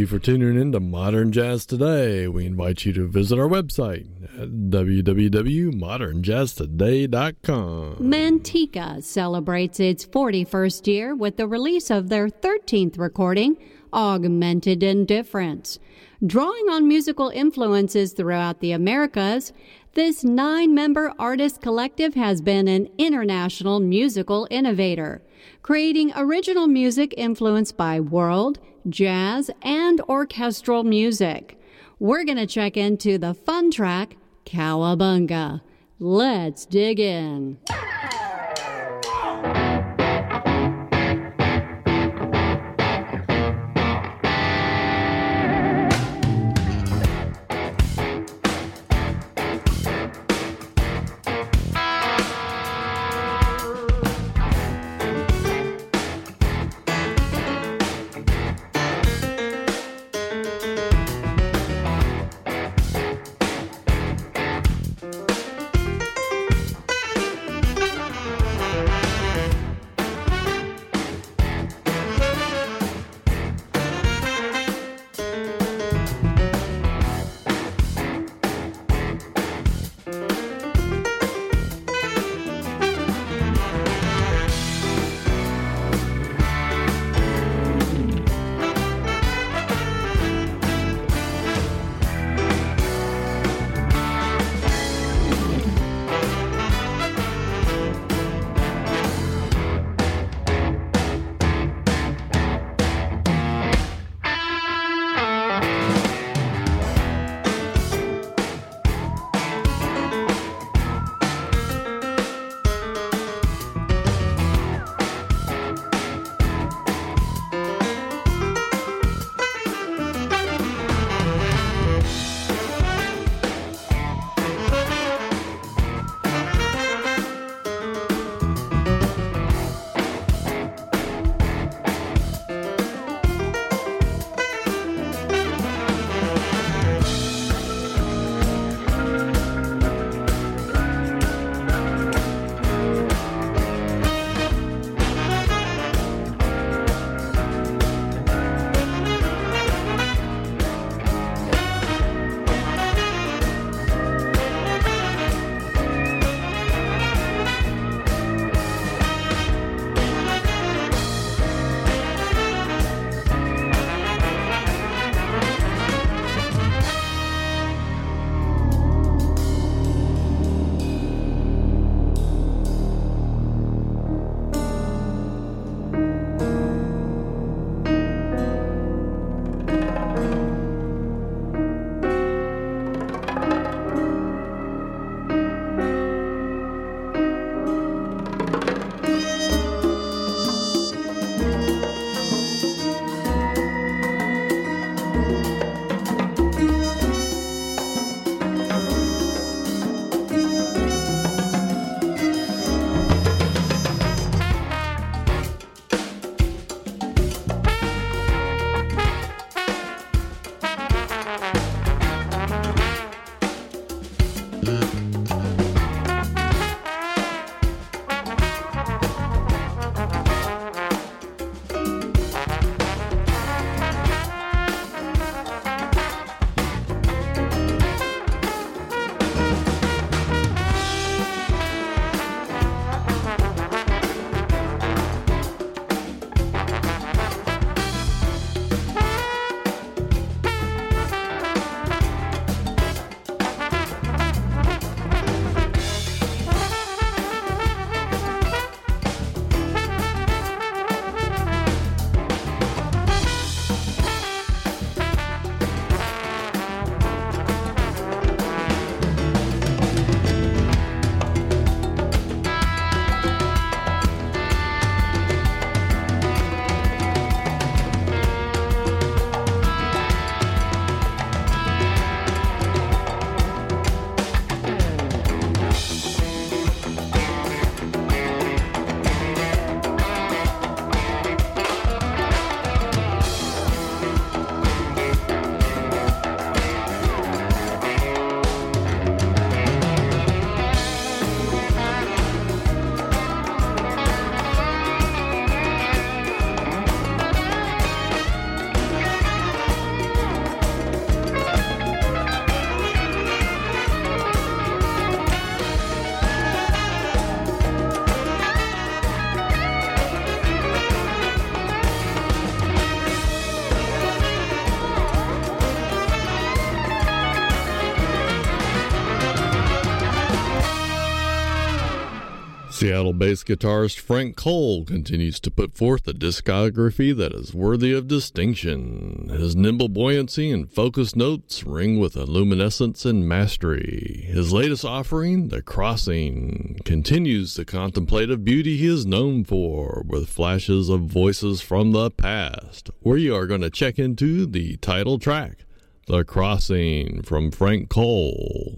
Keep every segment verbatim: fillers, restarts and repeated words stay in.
you for tuning in to Modern Jazz Today. We invite you to visit our website at w w w dot modern jazz today dot com. Manteca celebrates its forty-first year with the release of their thirteenth recording, Augmented Indifference. Drawing on musical influences throughout the Americas, this nine-member artist collective has been an international musical innovator, creating original music influenced by world, jazz, and orchestral music. We're going to check into the fun track, Cowabunga. Let's dig in. Seattle-based guitarist Frank Cole continues to put forth a discography that is worthy of distinction. His nimble buoyancy and focused notes ring with a luminescence and mastery. His latest offering, The Crossing, continues the contemplative beauty he is known for, with flashes of voices from the past. We are going to check into the title track, The Crossing, from Frank Cole.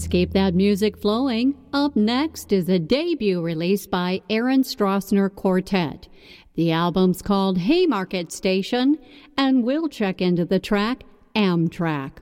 keep that music flowing. Up next is a debut release by Aaron Strassner Quartet. The album's called Haymarket Station, and we'll check into the track Amtrak.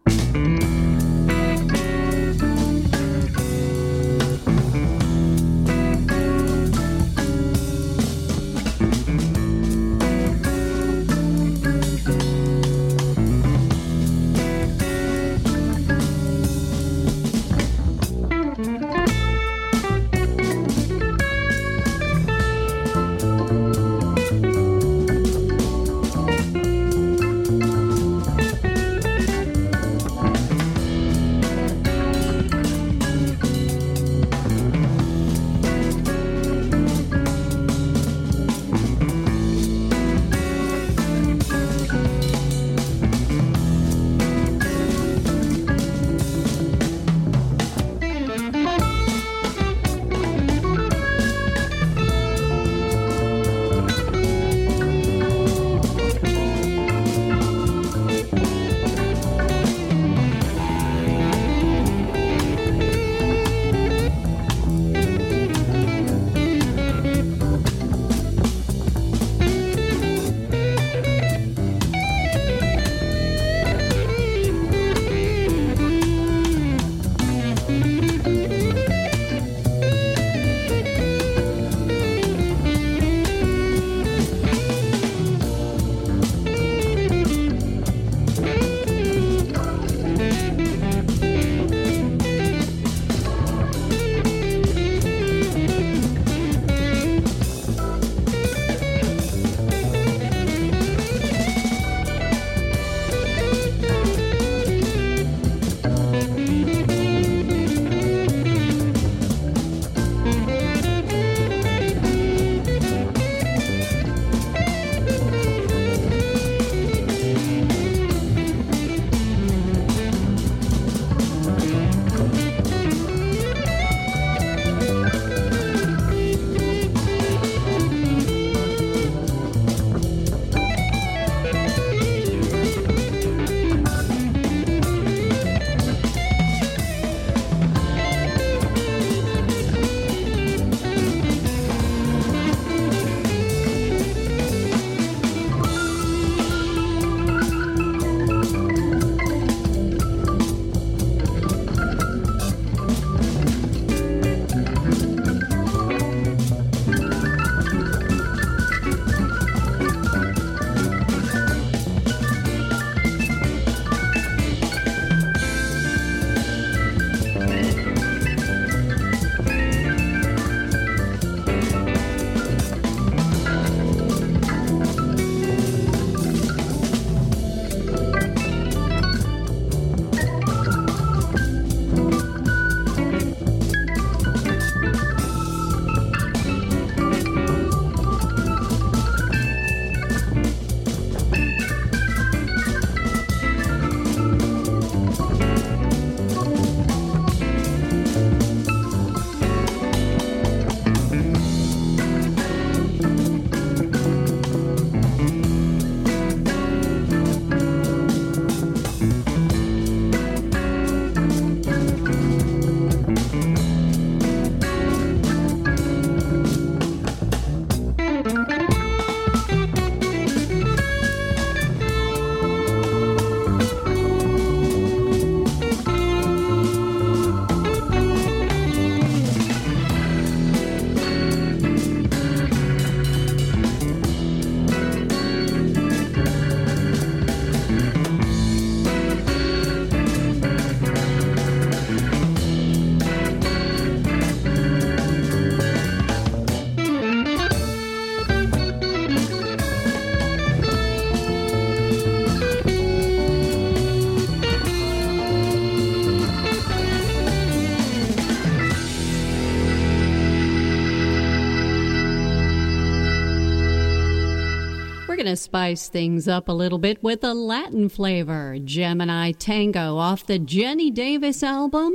going to spice things up a little bit with a Latin flavor. Gemini Tango off the Jenny Davis album,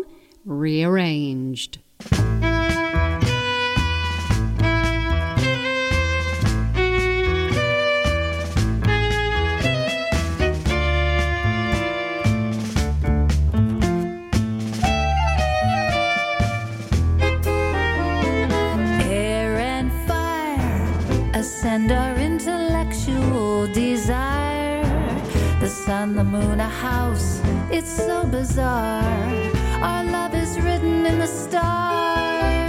Rearranged. intellectual desire. The sun, the moon, a house, it's so bizarre. Our love is written in the stars.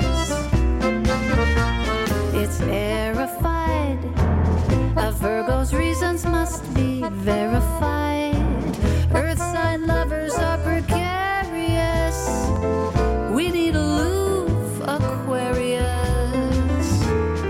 It's aerified. A Virgo's reasons must be verified. Earth sign lovers are precarious. We need aloof Aquarius.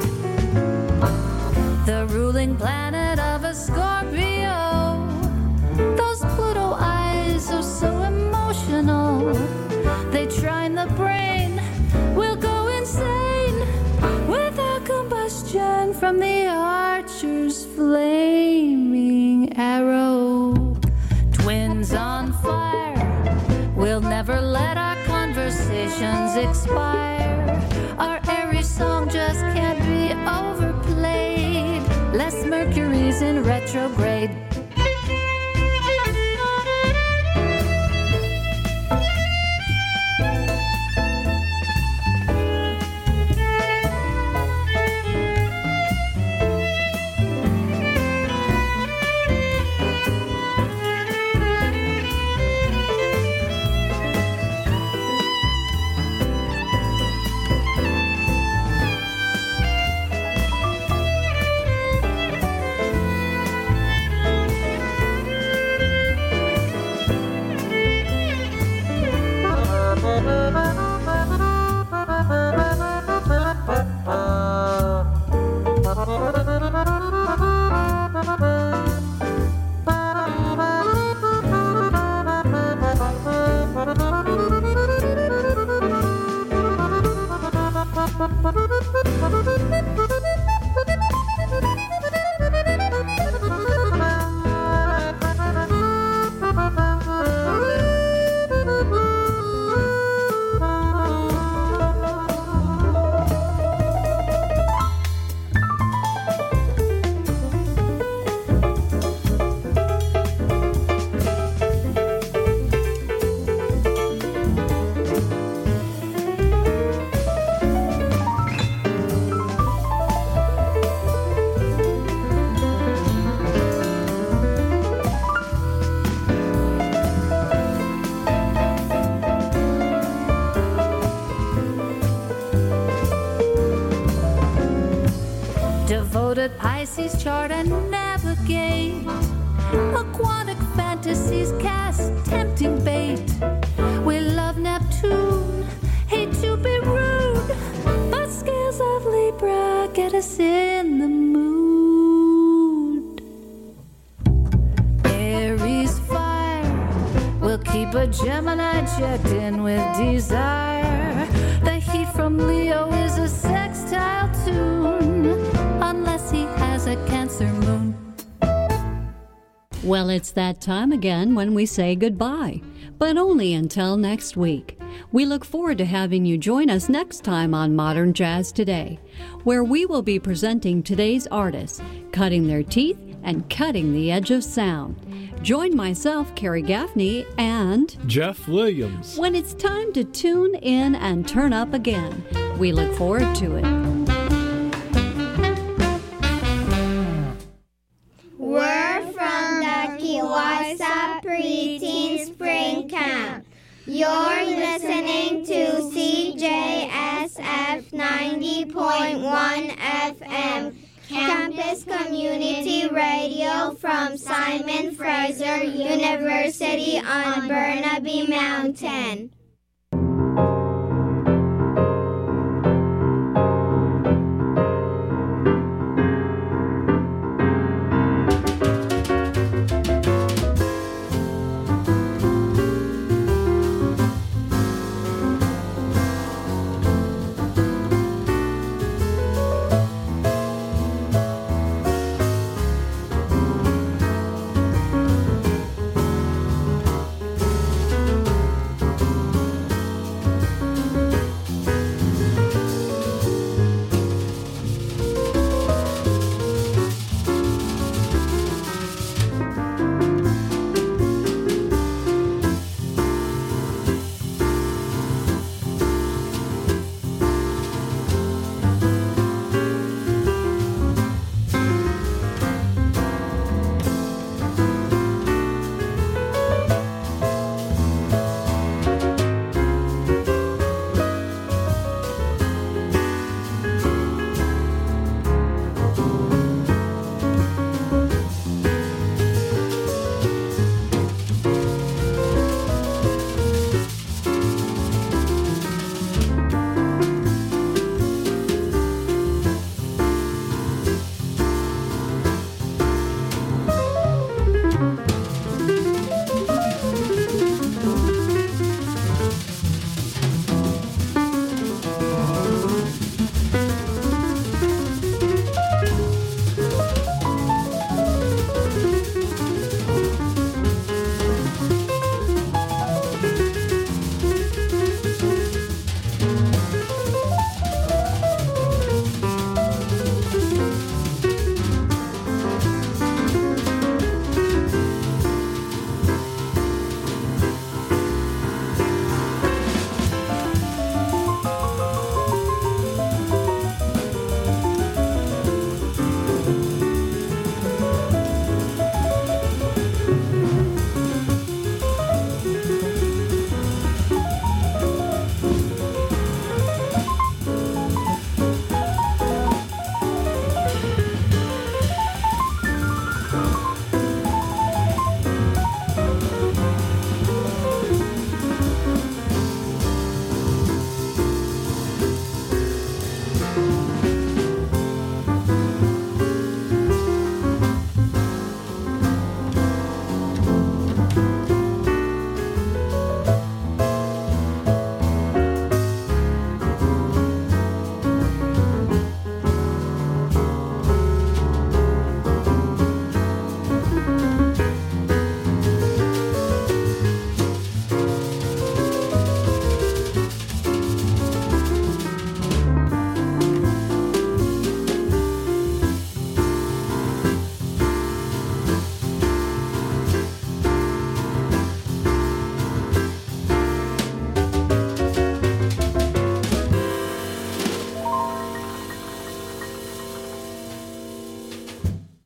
The ruling planet of a Scorpio. Those Pluto eyes are so emotional. They trine the brain. We'll go insane without combustion from the archer's flaming arrow. Twins on fire. We'll never let our conversations expire. Our airy song just can't be overplayed. Less Mercury's in retrograde. Pisces chart and navigate. Aquatic fantasies cast tempting bait. We love Neptune, hate to be rude, but scales of Libra get us in the mood. Aries fire will keep a Gemini checked in with desire. The heat from Leo is a sextile tune, unless he has a Cancer moon. Well, it's that time again when we say goodbye, but only until next week. We look forward to having you join us next time on Modern Jazz Today, where we will be presenting today's artists, cutting their teeth and cutting the edge of sound. Join myself, Carrie Gaffney, and Jeff Williams when it's time to tune in and turn up again. We look forward to it. We're from the Kiwasa Preteen Spring Camp. You're listening to C J S F ninety point one F M, Campus Community Radio from Simon Fraser University on Burnaby Mountain.